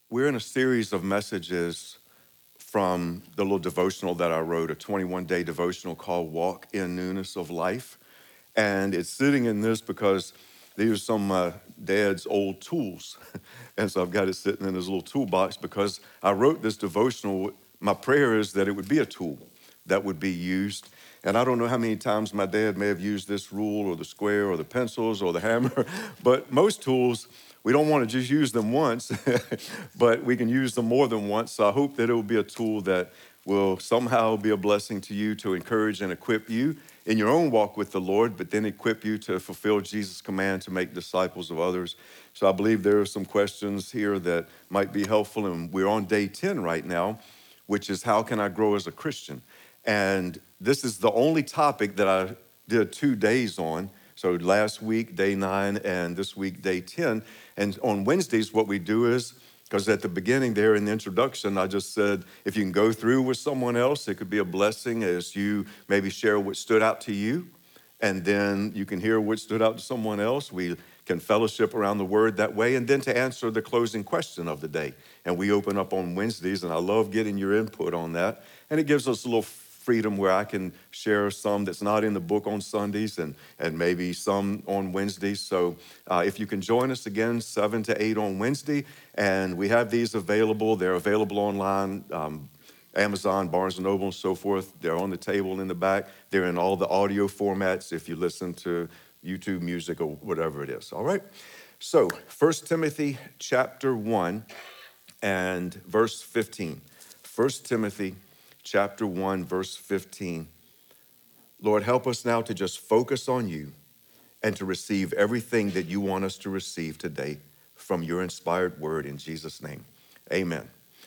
We're in a series of messages from the little devotional that I wrote, a 21-day devotional called Walk in Newness of Life. And it's sitting in this because these are some of my dad's old tools. And so I've got it sitting in this little toolbox because I wrote this devotional. My prayer is that it would be a tool that would be used. And I don't know how many times my dad may have used this rule or the square or the pencils or the hammer, but most tools, we don't want to just use them once, but we can use them more than once. So I hope that it will be a tool that will somehow be a blessing to you, to encourage and equip you in your own walk with the Lord, but then equip you to fulfill Jesus' command to make disciples of others. So I believe there are some questions here that might be helpful, and we're on day 10 right now, which is how can I grow as a Christian? And this is the only topic that I did 2 days on. So last week, day 9, and this week, day 10. And on Wednesdays, what we do is, because at the beginning there in the introduction, I just said, if you can go through with someone else, it could be a blessing as you maybe share what stood out to you. And then you can hear what stood out to someone else. We can fellowship around the word that way. And then to answer the closing question of the day. And we open up on Wednesdays, and I love getting your input on that. And it gives us a little freedom where I can share some that's not in the book on Sundays and maybe some on Wednesdays. So if you can join us again, 7 to 8 on Wednesday, and we have these available. They're available online, Amazon, Barnes & Noble, and so forth. They're on the table in the back. They're in all the audio formats if you listen to YouTube music or whatever it is, all right? So 1 Timothy chapter 1 and verse 15. 1 Timothy chapter 1, verse 15. Lord, help us now to just focus on you and to receive everything that you want us to receive today from your inspired word in Jesus' name. Amen.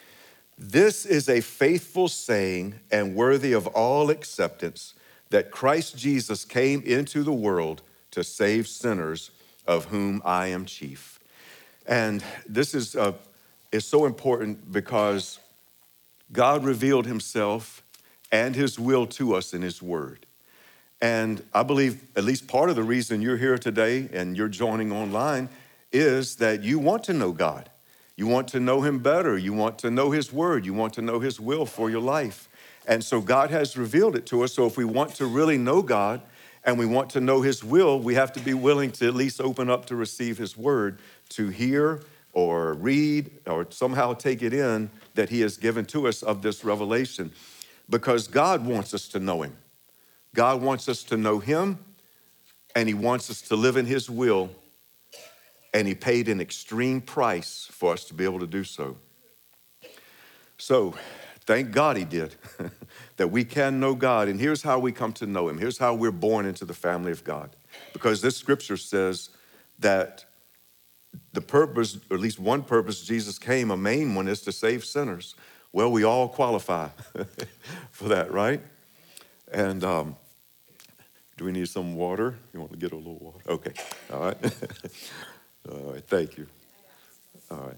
This is a faithful saying and worthy of all acceptance that Christ Jesus came into the world to save sinners, of whom I am chief. And this is so important because God revealed himself and his will to us in his word. And I believe at least part of the reason you're here today and you're joining online is that you want to know God. You want to know him better. You want to know his word. You want to know his will for your life. And so God has revealed it to us. So if we want to really know God and we want to know his will, we have to be willing to at least open up to receive his word, to hear or read or somehow take it in that he has given to us of this revelation, because God wants us to know him. God wants us to know him, and he wants us to live in his will, and he paid an extreme price for us to be able to do so. So thank God he did, that we can know God, and here's how we come to know him. Here's how we're born into the family of God, because this scripture says that the purpose, or at least one purpose Jesus came, a main one, is to save sinners. Well, we all qualify for that, right? And do we need some water? You want to get a little water? Okay, all right. All right, thank you. All right.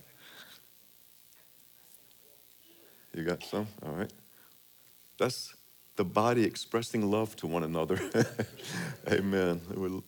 You got some? All right. That's the body expressing love to one another. Amen.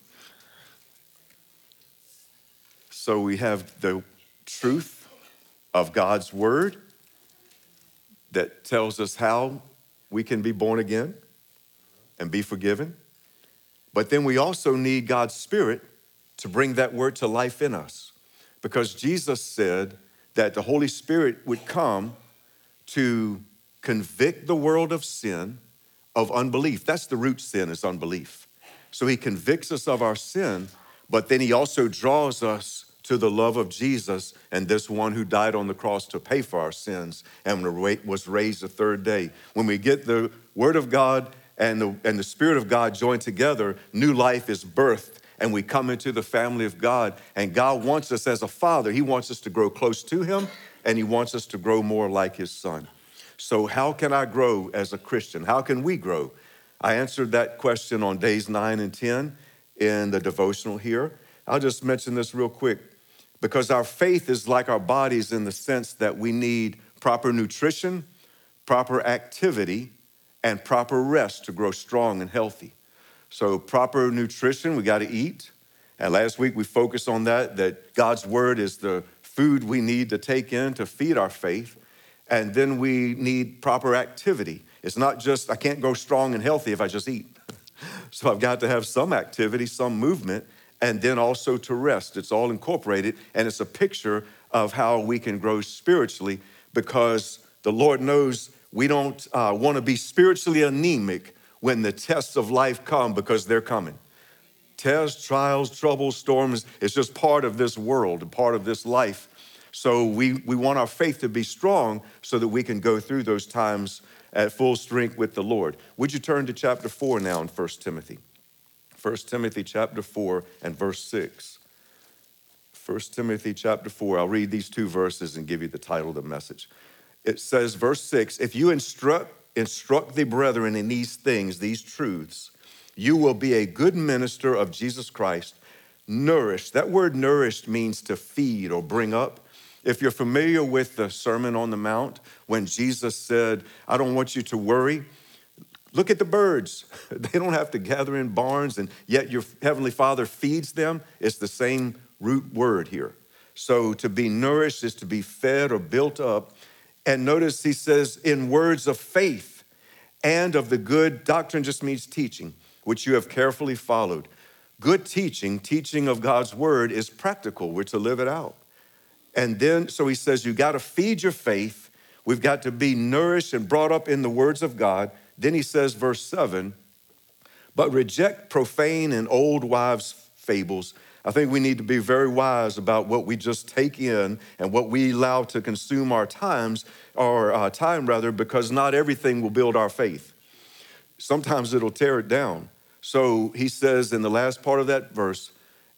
So we have the truth of God's word that tells us how we can be born again and be forgiven. But then we also need God's Spirit to bring that word to life in us, because Jesus said that the Holy Spirit would come to convict the world of sin, of unbelief. That's the root sin, is unbelief. So he convicts us of our sin, but then he also draws us to the love of Jesus and this one who died on the cross to pay for our sins and was raised the third day. When we get the word of God and the Spirit of God joined together, new life is birthed, and we come into the family of God. And God wants us as a father. He wants us to grow close to him, and he wants us to grow more like his son. So how can I grow as a Christian? How can we grow? I answered that question on days 9 and 10 in the devotional here. I'll just mention this real quick, because our faith is like our bodies in the sense that we need proper nutrition, proper activity, and proper rest to grow strong and healthy. So proper nutrition, we got to eat. And last week we focused on that God's word is the food we need to take in to feed our faith. And then we need proper activity. It's not just, I can't go strong and healthy if I just eat. So I've got to have some activity, some movement, and then also to rest. It's all incorporated, and it's a picture of how we can grow spiritually, because the Lord knows we don't want to be spiritually anemic when the tests of life come, because they're coming. Tests, trials, troubles, storms, it's just part of this world, part of this life. So we want our faith to be strong so that we can go through those times at full strength with the Lord. Would you turn to chapter 4 now in 1 Timothy? 1 Timothy chapter 4 and verse 6. 1 Timothy chapter 4, I'll read these two verses and give you the title of the message. It says, verse 6, if you instruct the brethren in these things, these truths, you will be a good minister of Jesus Christ, nourished. That word nourished means to feed or bring up. If you're familiar with the Sermon on the Mount, when Jesus said, I don't want you to worry, look at the birds. They don't have to gather in barns, and yet your Heavenly Father feeds them. It's the same root word here. So to be nourished is to be fed or built up. And notice he says, in words of faith and of the good doctrine, just means teaching, which you have carefully followed. Good teaching, teaching of God's word, is practical. We're to live it out. And then, so he says, you got to feed your faith. We've got to be nourished and brought up in the words of God. Then he says, verse 7, but reject profane and old wives' fables. I think we need to be very wise about what we just take in and what we allow to consume our time, because not everything will build our faith. Sometimes it'll tear it down. So he says in the last part of that verse,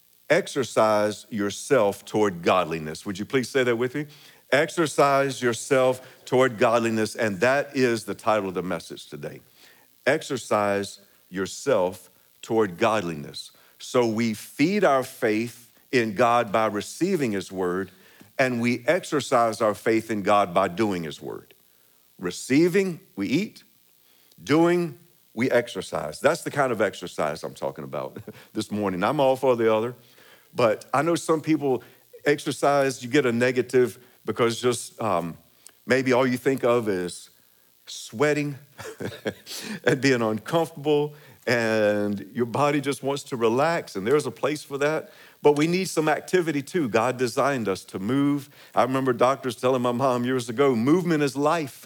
exercise yourself toward godliness. Would you please say that with me? Exercise yourself toward godliness, and that is the title of the message today. Exercise yourself toward godliness. So we feed our faith in God by receiving his word, and we exercise our faith in God by doing his word. Receiving, we eat. Doing, we exercise. That's the kind of exercise I'm talking about this morning. I'm all for the other, but I know some people exercise, you get a negative because just maybe all you think of is sweating and being uncomfortable, and your body just wants to relax, and there's a place for that. But we need some activity too. God designed us to move. I remember doctors telling my mom years ago, movement is life.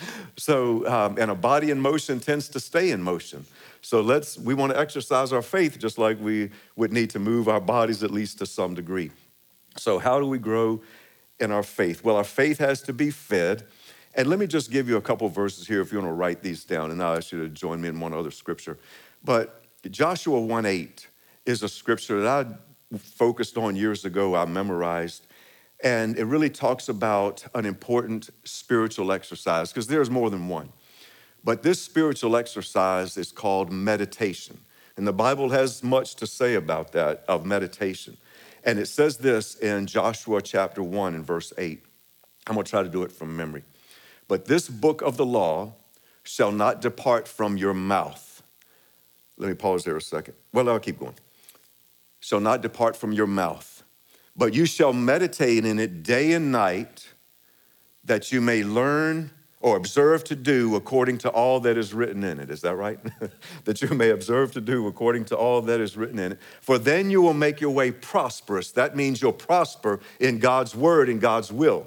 So, and a body in motion tends to stay in motion. So we want to exercise our faith just like we would need to move our bodies at least to some degree. So how do we grow in our faith? Well, our faith has to be fed. And let me just give you a couple verses here if you want to write these down, and I'll ask you to join me in one other scripture. But Joshua 1:8 is a scripture that I focused on years ago, I memorized, and it really talks about an important spiritual exercise, because there's more than one. But this spiritual exercise is called meditation, and the Bible has much to say about that, of meditation. And it says this in Joshua chapter 1 and verse 8. I'm going to try to do it from memory. But this book of the law shall not depart from your mouth. Let me pause there a second. Well, I'll keep going. Shall not depart from your mouth, but you shall meditate in it day and night, that you may learn or observe to do according to all that is written in it. Is that right? That you may observe to do according to all that is written in it. For then you will make your way prosperous. That means you'll prosper in God's word and God's will.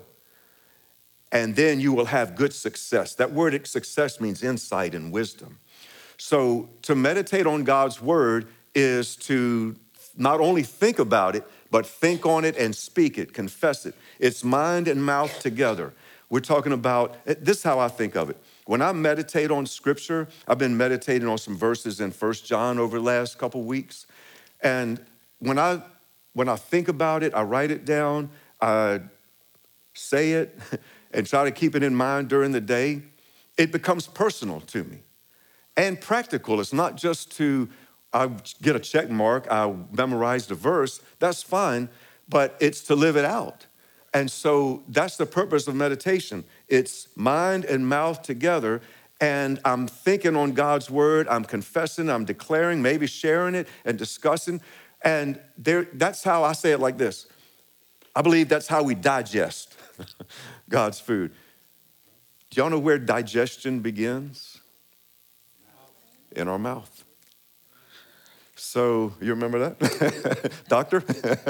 And then you will have good success. That word success means insight and wisdom. So to meditate on God's word is to not only think about it, but think on it and speak it, confess it. It's mind and mouth together. We're talking about, this is how I think of it. When I meditate on scripture, I've been meditating on some verses in 1 John over the last couple weeks. And when I think about it, I write it down, I say it, and try to keep it in mind during the day, it becomes personal to me and practical. It's not just I get a check mark, I memorized a verse, that's fine, but it's to live it out. And so that's the purpose of meditation. It's mind and mouth together, and I'm thinking on God's word, I'm confessing, I'm declaring, maybe sharing it and discussing. And that's how I say it like this. I believe that's how we digest God's food. Do y'all know where digestion begins? In our mouth. So, you remember that? Doctor?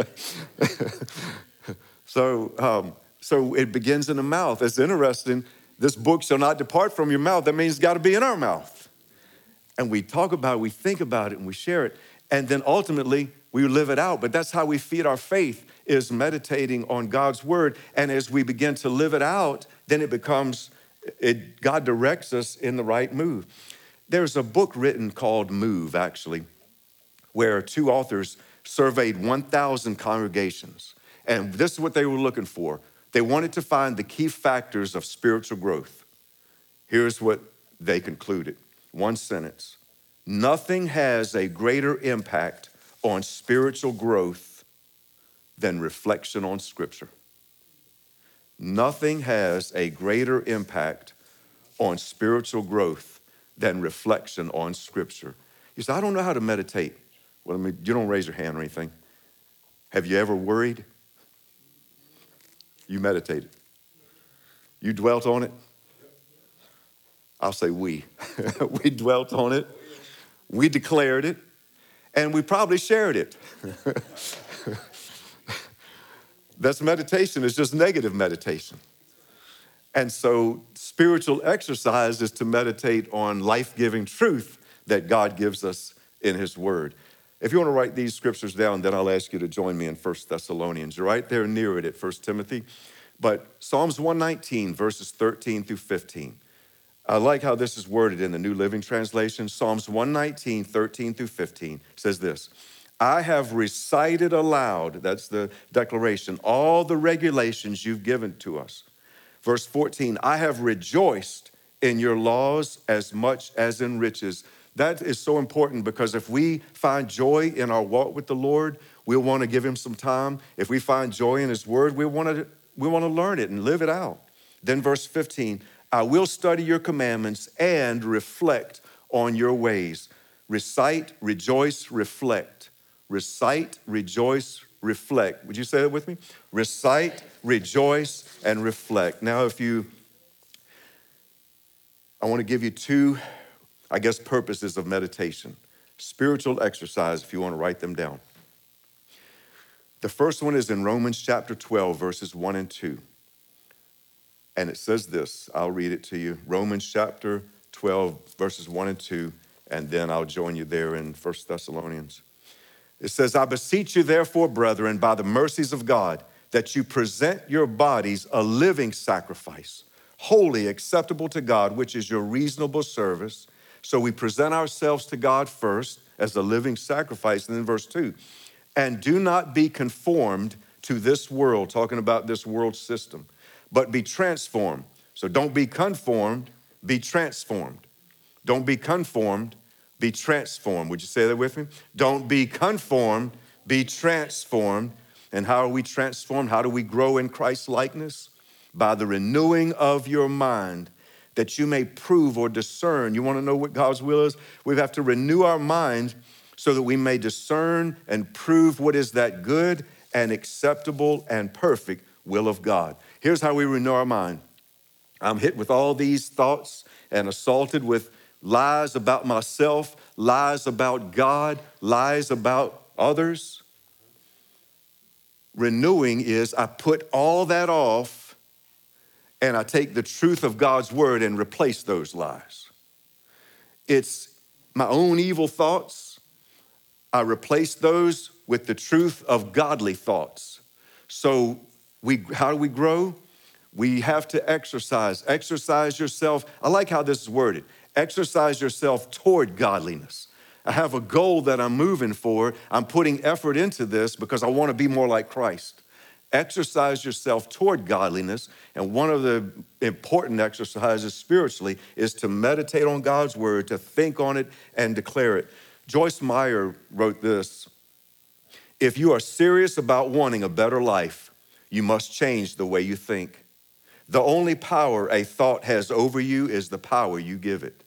So it begins in the mouth. It's interesting. This book shall not depart from your mouth. That means it's got to be in our mouth. And we talk about it, we think about it, and we share it. And then ultimately, we live it out. But that's how we feed our faith, is meditating on God's word. And as we begin to live it out, then it becomes, God directs us in the right move. There's a book written called Move, actually, where two authors surveyed 1,000 congregations. And this is what they were looking for. They wanted to find the key factors of spiritual growth. Here's what they concluded. One sentence. Nothing has a greater impact on spiritual growth than reflection on Scripture. Nothing has a greater impact on spiritual growth than reflection on Scripture. You say, I don't know how to meditate. Well, you don't raise your hand or anything. Have you ever worried? You meditated. You dwelt on it? I'll say we. We dwelt on it. We declared it. And we probably shared it. That's meditation. It's just negative meditation. And so spiritual exercise is to meditate on life-giving truth that God gives us in his word. If you want to write these scriptures down, then I'll ask you to join me in 1 Thessalonians. You're right there near it at 1 Timothy. But Psalms 119, verses 13 through 15. I like how this is worded in the New Living Translation. Psalms 119, 13 through 15 says this. I have recited aloud, that's the declaration, all the regulations you've given to us. Verse 14, I have rejoiced in your laws as much as in riches. That is so important because if we find joy in our walk with the Lord, we'll want to give him some time. If we find joy in his word, we want to learn it and live it out. Then verse 15, I will study your commandments and reflect on your ways. Recite, rejoice, reflect. Recite, rejoice, reflect. Would you say that with me? Recite, rejoice, and reflect. Now, I want to give you two, purposes of meditation. Spiritual exercise, if you want to write them down. The first one is in Romans chapter 12, verses 1 and 2. And it says this, I'll read it to you. Romans chapter 12, verses 1 and 2, and then I'll join you there in 1 Thessalonians. It says, I beseech you therefore, brethren, by the mercies of God, that you present your bodies a living sacrifice, holy, acceptable to God, which is your reasonable service. So we present ourselves to God first as a living sacrifice. And then verse 2, and do not be conformed to this world, talking about this world system, but be transformed. So don't be conformed, be transformed. Don't be conformed, be transformed. Would you say that with me? Don't be conformed, be transformed. And how are we transformed? How do we grow in Christ's likeness? By the renewing of your mind, that you may prove or discern. You want to know what God's will is? We have to renew our mind so that we may discern and prove what is that good and acceptable and perfect will of God. Here's how we renew our mind. I'm hit with all these thoughts and assaulted with lies about myself, lies about God, lies about others. Renewing is I put all that off and I take the truth of God's word and replace those lies. It's my own evil thoughts. I replace those with the truth of godly thoughts. So how do we grow? We have to exercise. Exercise yourself. I like how this is worded. Exercise yourself toward godliness. I have a goal that I'm moving for. I'm putting effort into this because I want to be more like Christ. Exercise yourself toward godliness. And one of the important exercises spiritually is to meditate on God's word, to think on it and declare it. Joyce Meyer wrote this. If you are serious about wanting a better life, you must change the way you think. The only power a thought has over you is the power you give it.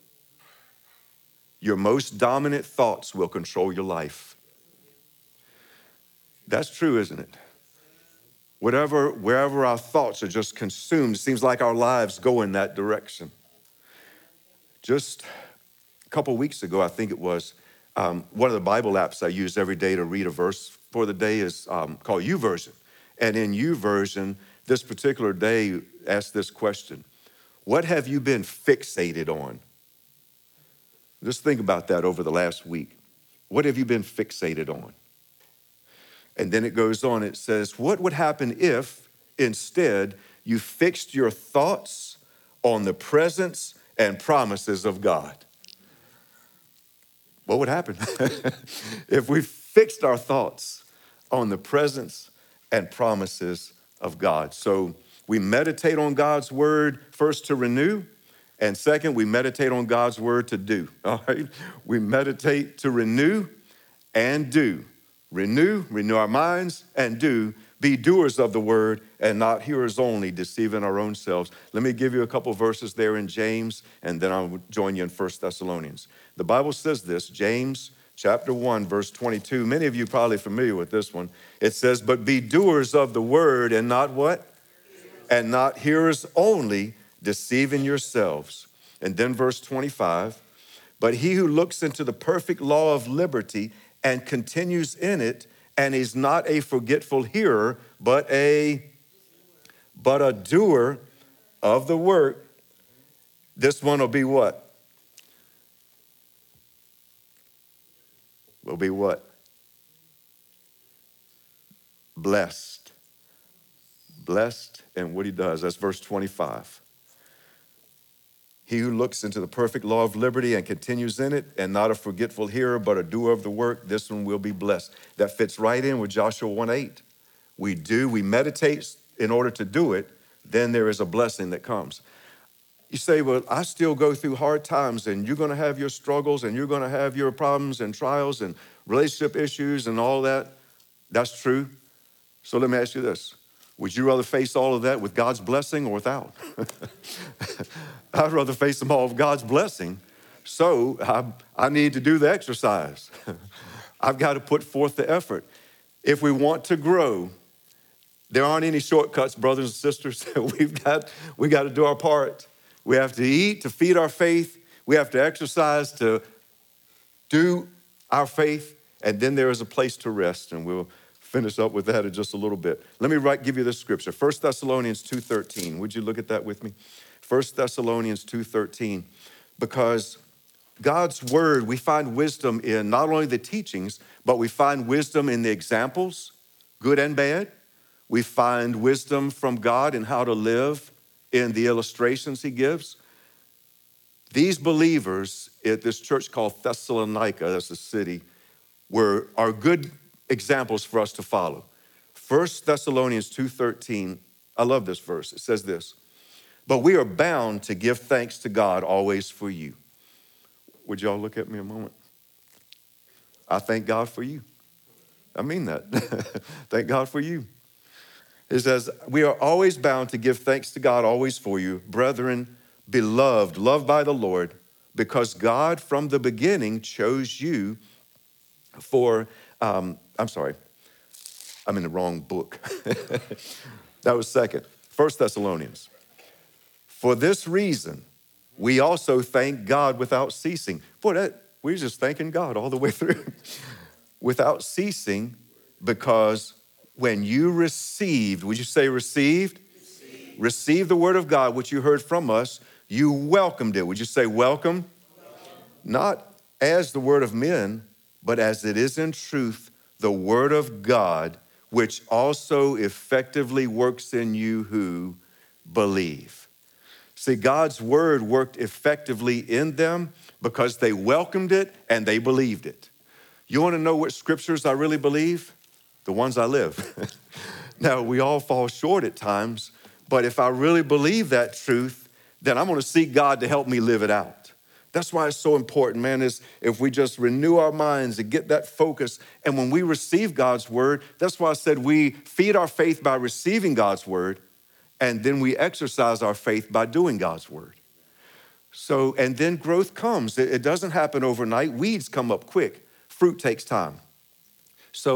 Your most dominant thoughts will control your life. That's true, isn't it? Wherever our thoughts are just consumed, it seems like our lives go in that direction. Just a couple weeks ago, I think it was, one of the Bible apps I use every day to read a verse for the day is called YouVersion. And in YouVersion, this particular day asked this question: what have you been fixated on? Just think about that over the last week. What have you been fixated on? And then it goes on, it says, what would happen if instead you fixed your thoughts on the presence and promises of God? What would happen if we fixed our thoughts on the presence and promises of God? So we meditate on God's word, first to renew, and second, we meditate on God's word to do, all right? We meditate to renew and do. Renew our minds, and do. Be doers of the word and not hearers only, deceiving our own selves. Let me give you a couple verses there in James, and then I'll join you in 1 Thessalonians. The Bible says this, James chapter 1, verse 22. Many of you are probably familiar with this one. It says, but be doers of the word and not what? And not hearers only, deceiving yourselves. And then verse 25, but he who looks into the perfect law of liberty and continues in it, and is not a forgetful hearer, but a doer of the work, this one will be what? Will be what? Blessed. Blessed in what he does. That's verse 25. He who looks into the perfect law of liberty and continues in it, and not a forgetful hearer, but a doer of the work, this one will be blessed. That fits right in with Joshua 1:8. We meditate in order to do it, then there is a blessing that comes. You say, well, I still go through hard times, and you're gonna have your struggles, and you're gonna have your problems and trials and relationship issues and all that. That's true. So let me ask you this. Would you rather face all of that with God's blessing or without? I'd rather face them all with God's blessing. So I need to do the exercise. I've got to put forth the effort. If we want to grow, there aren't any shortcuts, brothers and sisters. we got to do our part. We have to eat to feed our faith. We have to exercise to do our faith. And then there is a place to rest, and we'll finish up with that in just a little bit. Let me give you this scripture, 1 Thessalonians 2:13. Would you look at that with me? 1 Thessalonians 2:13. Because God's word, we find wisdom in not only the teachings, but we find wisdom in the examples, good and bad. We find wisdom from God in how to live in the illustrations he gives. These believers at this church called Thessalonica, that's a city, are good examples for us to follow. 1 Thessalonians 2:13, I love this verse. It says this, but we are bound to give thanks to God always for you. Would y'all look at me a moment? I thank God for you. I mean that. Thank God for you. It says, we are always bound to give thanks to God always for you, brethren, beloved, loved by the Lord, because God from the beginning chose you for, I'm in the wrong book. That was second. 1 Thessalonians. For this reason, we also thank God without ceasing. Boy, we're just thanking God all the way through. Without ceasing, because when you received, would you say received? Received the word of God, which you heard from us, you welcomed it. Would you say welcome? Not as the word of men, but as it is in truth, the word of God, which also effectively works in you who believe. See, God's word worked effectively in them because they welcomed it and they believed it. You want to know what scriptures I really believe? The ones I live. Now, we all fall short at times, but if I really believe that truth, then I'm going to seek God to help me live it out. That's why it's so important, man, is if we just renew our minds and get that focus. And when we receive God's word, that's why I said we feed our faith by receiving God's word, and then we exercise our faith by doing God's word. So, and then growth comes. It doesn't happen overnight. Weeds come up quick. Fruit takes time. So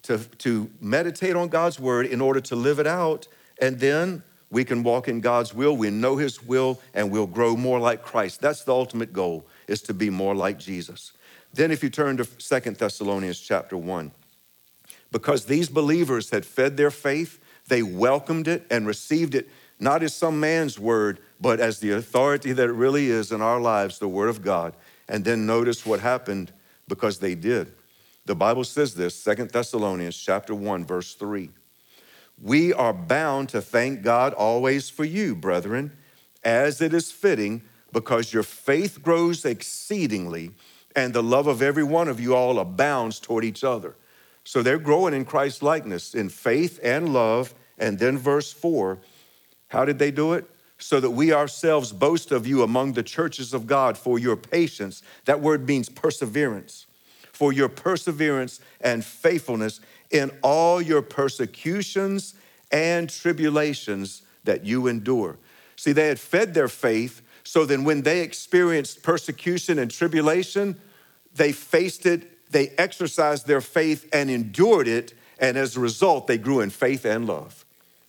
to meditate on God's word in order to live it out, and then we can walk in God's will. We know his will, and we'll grow more like Christ. That's the ultimate goal, is to be more like Jesus. Then if you turn to 2 Thessalonians chapter 1, because these believers had fed their faith, they welcomed it and received it, not as some man's word, but as the authority that it really is in our lives, the word of God. And then notice what happened because they did. The Bible says this, 2 Thessalonians chapter 1, verse 3. We are bound to thank God always for you, brethren, as it is fitting, because your faith grows exceedingly, and the love of every one of you all abounds toward each other. So they're growing in Christ's likeness, in faith and love. And then verse 4, how did they do it? So that we ourselves boast of you among the churches of God for your patience. That word means perseverance. For your perseverance and faithfulness in all your persecutions and tribulations that you endure. See, they had fed their faith, so then when they experienced persecution and tribulation, they faced it, they exercised their faith and endured it, and as a result, they grew in faith and love.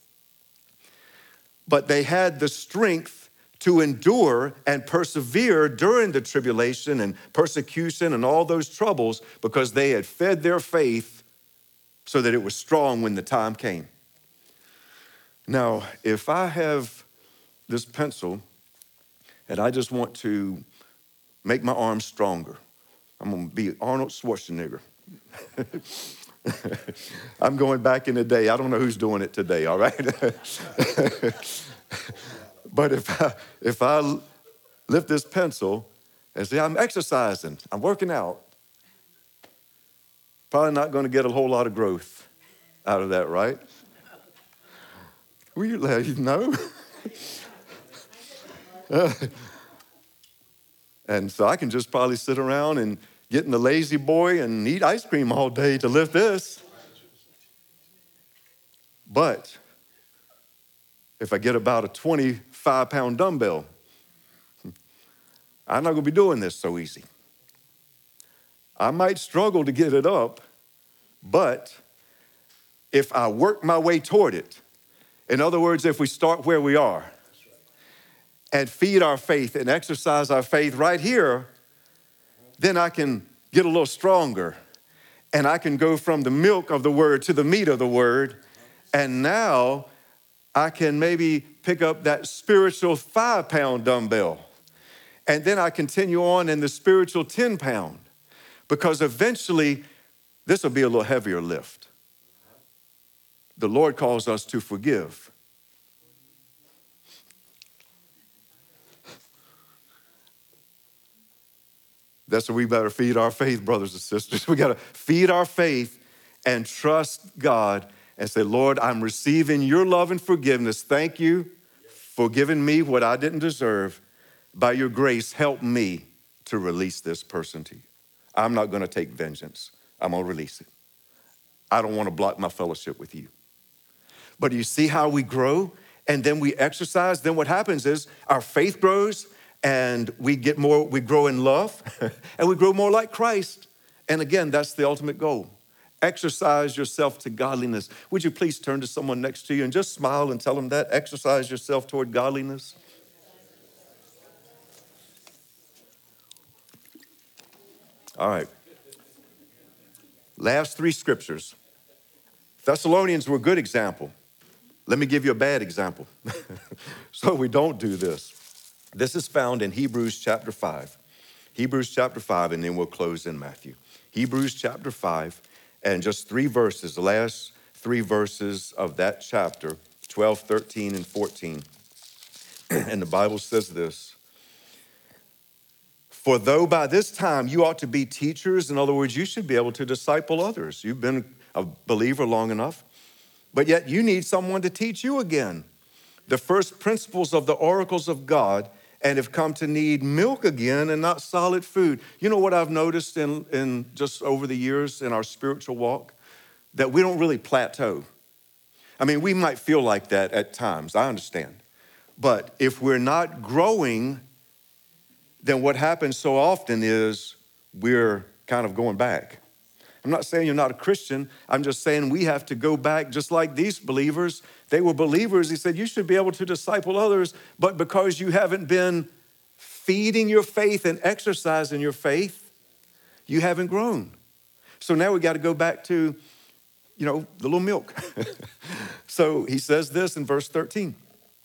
But they had the strength to endure and persevere during the tribulation and persecution and all those troubles because they had fed their faith so that it was strong when the time came. Now, if I have this pencil and I just want to make my arms stronger, I'm going to be Arnold Schwarzenegger. I'm going back in the day. I don't know who's doing it today, all right? But if I lift this pencil and say, I'm exercising, I'm working out, probably not going to get a whole lot of growth out of that, right? Will you let you know? And so I can just probably sit around and get in the lazy boy and eat ice cream all day to lift this. But if I get about a 25-pound dumbbell, I'm not going to be doing this so easy. I might struggle to get it up, but if I work my way toward it, in other words, if we start where we are and feed our faith and exercise our faith right here, then I can get a little stronger and I can go from the milk of the word to the meat of the word. And now I can maybe pick up that spiritual 5-pound dumbbell. And then I continue on in the spiritual 10-pound, because eventually this will be a little heavier lift. The Lord calls us to forgive. That's where we better feed our faith, brothers and sisters. We got to feed our faith and trust God and say, Lord, I'm receiving your love and forgiveness. Thank you for giving me what I didn't deserve. By your grace, help me to release this person to you. I'm not going to take vengeance. I'm going to release it. I don't want to block my fellowship with you. But you see how we grow and then we exercise? Then what happens is our faith grows and we grow in love and we grow more like Christ. And again, that's the ultimate goal. Exercise yourself to godliness. Would you please turn to someone next to you and just smile and tell them that? Exercise yourself toward godliness. All right. Last three scriptures. Thessalonians were a good example. Let me give you a bad example. So we don't do this. This is found in Hebrews chapter 5. Hebrews chapter 5, and then we'll close in Matthew. Hebrews chapter 5, and just three verses, the last three verses of that chapter, 12, 13, and 14. And the Bible says this. For though by this time you ought to be teachers, in other words, you should be able to disciple others. You've been a believer long enough, but yet you need someone to teach you again the first principles of the oracles of God, and have come to need milk again and not solid food. You know what I've noticed in just over the years in our spiritual walk? That we don't really plateau. I mean, we might feel like that at times, I understand. But if we're not growing, then what happens so often is we're kind of going back. I'm not saying you're not a Christian. I'm just saying we have to go back just like these believers. They were believers. He said, you should be able to disciple others, but because you haven't been feeding your faith and exercising your faith, you haven't grown. So now we got to go back to, the little milk. So he says this in verse 13.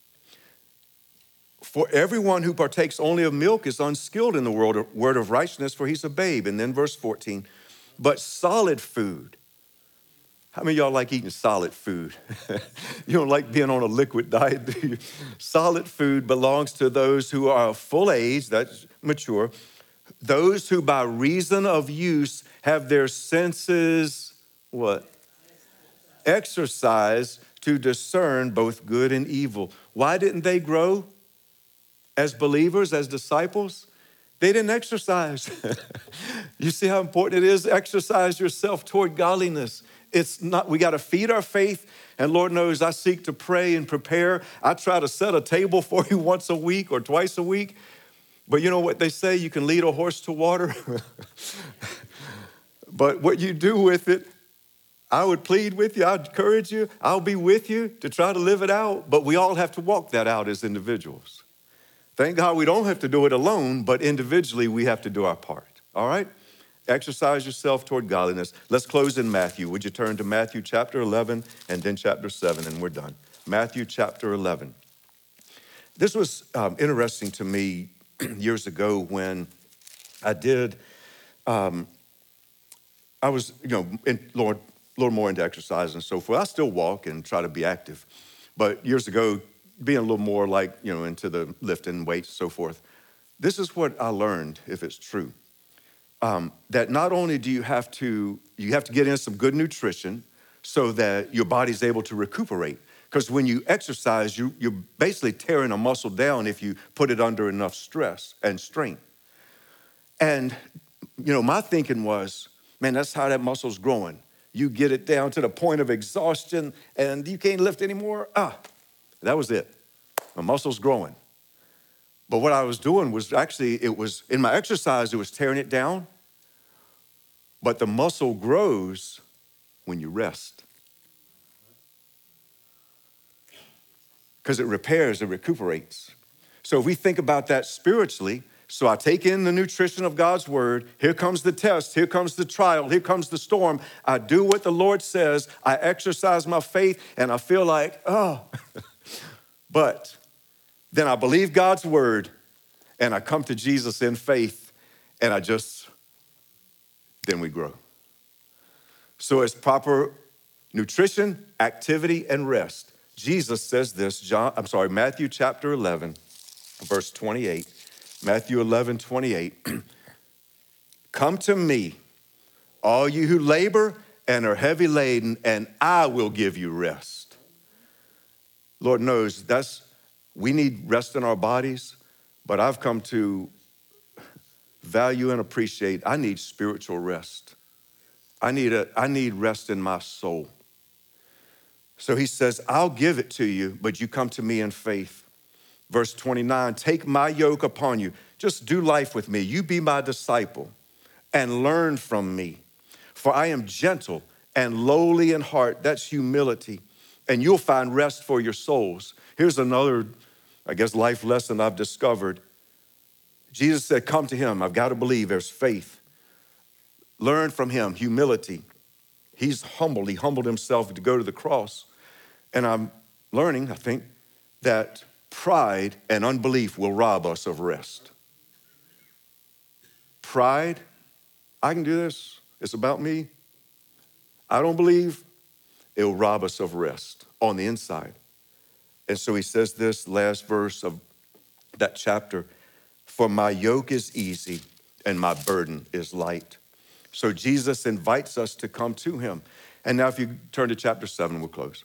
For everyone who partakes only of milk is unskilled in the word of righteousness, for he's a babe. And then verse 14, but solid food. How many of y'all like eating solid food? You don't like being on a liquid diet, do you? Solid food belongs to those who are of full age, that's mature, those who by reason of use have their senses, what? Exercise to discern both good and evil. Why didn't they grow as believers, as disciples? They didn't exercise. You see how important it is? Exercise yourself toward godliness. It's not, we got to feed our faith. And Lord knows I seek to pray and prepare. I try to set a table for you once a week or twice a week. But you know what they say? You can lead a horse to water. But what you do with it, I would plead with you. I'd encourage you. I'll be with you to try to live it out. But we all have to walk that out as individuals. Thank God we don't have to do it alone, but individually we have to do our part. All right? Exercise yourself toward godliness. Let's close in Matthew. Would you turn to Matthew chapter 11 and then chapter 7, and we're done. Matthew chapter 11. This was interesting to me years ago when I was, a little more into exercise and so forth. I still walk and try to be active. But years ago, being a little more like, into the lifting weights and so forth, this is what I learned, if it's true. That not only do you have to get in some good nutrition so that your body's able to recuperate. Because when you exercise, you're basically tearing a muscle down if you put it under enough stress and strain. And, my thinking was, man, that's how that muscle's growing. You get it down to the point of exhaustion and you can't lift anymore. That was it. My muscle's growing. But what I was doing was actually, in my exercise, it was tearing it down. But the muscle grows when you rest. Because it repairs, it recuperates. So if we think about that spiritually, so I take in the nutrition of God's word, here comes the test, here comes the trial, here comes the storm. I do what the Lord says, I exercise my faith, and I feel like, But then I believe God's word, and I come to Jesus in faith, and then we grow. So it's proper nutrition, activity, and rest. Jesus says this, Matthew chapter 11, verse 28. Matthew 11, 28. Come to me, all you who labor and are heavy laden, and I will give you rest. Lord knows we need rest in our bodies, but I've come to value and appreciate, I need spiritual rest. I need rest in my soul. So he says, I'll give it to you, but you come to me in faith. Verse 29, take my yoke upon you. Just do life with me. You be my disciple and learn from me. For I am gentle and lowly in heart. That's humility. And you'll find rest for your souls. Here's another, life lesson I've discovered. Jesus said, come to him. I've got to believe there's faith. Learn from him, humility. He's humbled. He humbled himself to go to the cross. And I'm learning, I think, that pride and unbelief will rob us of rest. Pride, I can do this. It's about me. I don't believe. It will rob us of rest on the inside. And so he says this last verse of that chapter, for my yoke is easy and my burden is light. So Jesus invites us to come to him. And now if you turn to chapter 7, we'll close.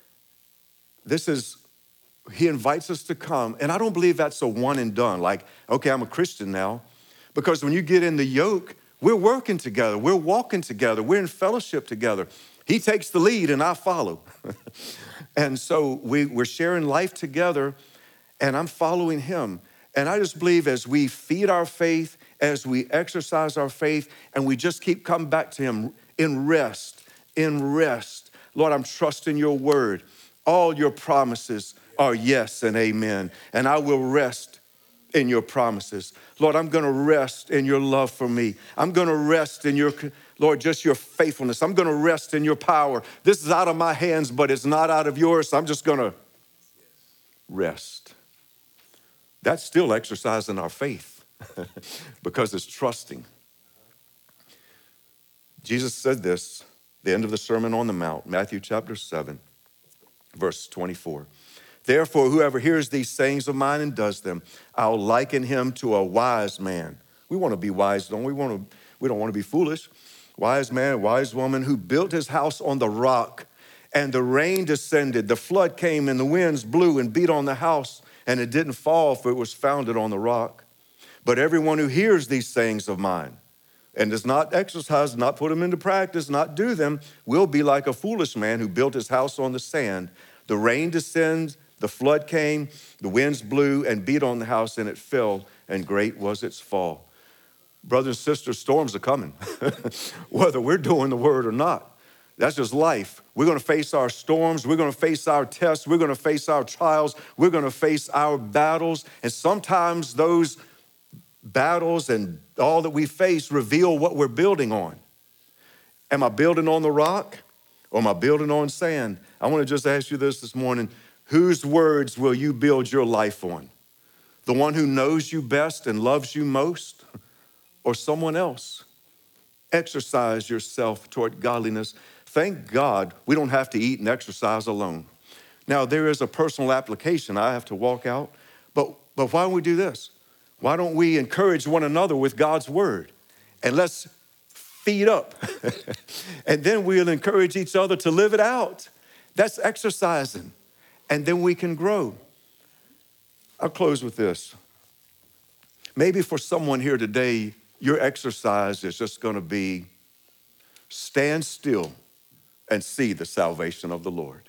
He invites us to come. And I don't believe that's a one and done, like, okay, I'm a Christian now. Because when you get in the yoke, we're working together. We're walking together. We're in fellowship together. He takes the lead and I follow. And so we're sharing life together and I'm following him. And I just believe as we feed our faith, as we exercise our faith, and we just keep coming back to him, in rest, in rest. Lord, I'm trusting your word. All your promises are yes and amen, and I will rest in your promises. Lord, I'm going to rest in your love for me. I'm going to rest in your, Lord, just your faithfulness. I'm going to rest in your power. This is out of my hands, but it's not out of yours. So I'm just going to rest. That's still exercising our faith because it's trusting. Jesus said this, the end of the Sermon on the Mount, Matthew chapter 7, verse 24. Therefore, whoever hears these sayings of mine and does them, I'll liken him to a wise man. We want to be wise, don't we? We don't want to be foolish. Wise man, wise woman who built his house on the rock, and the rain descended, the flood came, and the winds blew and beat on the house, and it didn't fall, for it was founded on the rock. But everyone who hears these sayings of mine and does not exercise, not put them into practice, not do them, will be like a foolish man who built his house on the sand. The rain descends, the flood came, the winds blew and beat on the house, and it fell, and great was its fall. Brothers and sisters, storms are coming, whether we're doing the word or not. That's just life. We're going to face our storms. We're going to face our tests. We're going to face our trials. We're going to face our battles. And sometimes those battles and all that we face reveal what we're building on. Am I building on the rock or am I building on sand? I want to just ask you this morning. Whose words will you build your life on? The one who knows you best and loves you most, or someone else? Exercise yourself toward godliness. Thank God we don't have to eat and exercise alone. Now, there is a personal application I have to walk out, but why don't we do this? Why don't we encourage one another with God's word? And let's feed up. And then we'll encourage each other to live it out. That's exercising. And then we can grow. I'll close with this. Maybe for someone here today, your exercise is just going to be stand still and see the salvation of the Lord.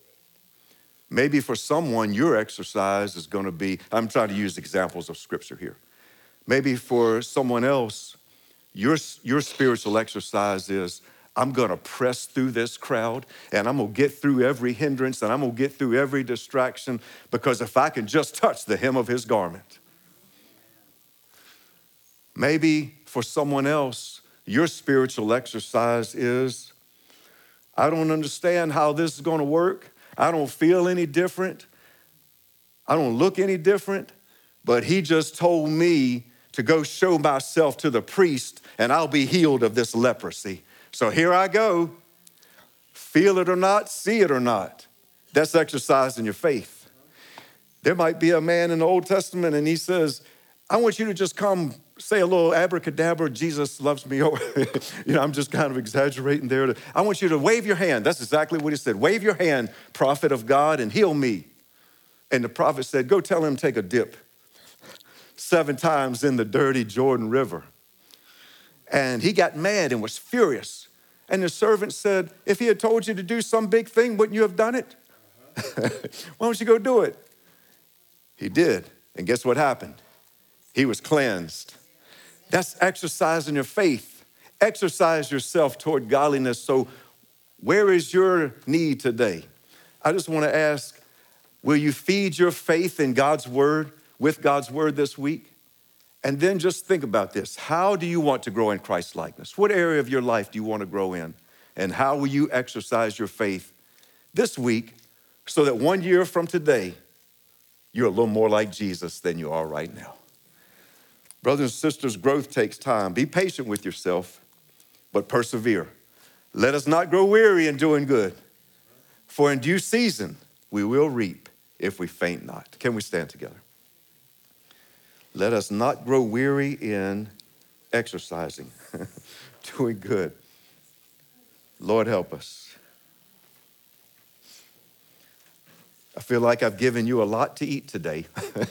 Maybe for someone, your exercise is going to be, I'm trying to use examples of scripture here. Maybe for someone else, your spiritual exercise is, I'm going to press through this crowd, and I'm going to get through every hindrance, and I'm going to get through every distraction, because if I can just touch the hem of his garment. Maybe for someone else, your spiritual exercise is, I don't understand how this is going to work. I don't feel any different. I don't look any different, but he just told me to go show myself to the priest and I'll be healed of this leprosy. So here I go. Feel it or not, see it or not. That's exercising your faith. There might be a man in the Old Testament and he says, I want you to just come say a little abracadabra, Jesus loves me. I'm just kind of exaggerating there. I want you to wave your hand. That's exactly what he said. Wave your hand, prophet of God, and heal me. And the prophet said, go tell him to take a dip 7 times in the dirty Jordan River. And he got mad and was furious. And the servant said, if he had told you to do some big thing, wouldn't you have done it? Why don't you go do it? He did. And guess what happened? He was cleansed. That's exercising your faith. Exercise yourself toward godliness. So where is your need today? I just want to ask, will you feed your faith in God's word, with God's word this week? And then just think about this. How do you want to grow in Christ likeness? What area of your life do you want to grow in? And how will you exercise your faith this week so that 1 year from today, you're a little more like Jesus than you are right now? Brothers and sisters, growth takes time. Be patient with yourself, but persevere. Let us not grow weary in doing good, for in due season we will reap if we faint not. Can we stand together? Let us not grow weary in exercising, doing good. Lord, help us. I feel like I've given you a lot to eat today.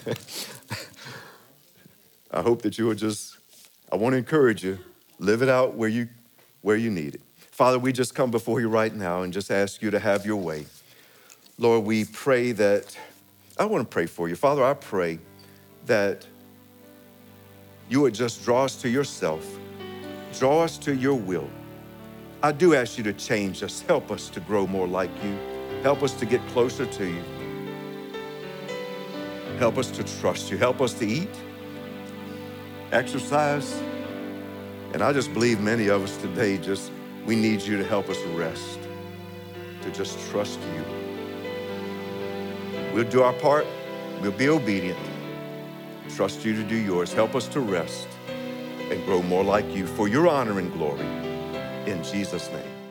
I hope that you will I want to encourage you, live it out where you need it. Father, we just come before you right now and just ask you to have your way. Lord, we pray that, I want to pray for you. Father, I pray that you would just draw us to yourself, draw us to your will. I do ask you to change us. Help us to grow more like you. Help us to get closer to you. Help us to trust you. Help us to eat, exercise. And I just believe many of us today we need you to help us rest, to just trust you. We'll do our part. We'll be obedient. Trust you to do yours. Help us to rest and grow more like you for your honor and glory. In Jesus' name.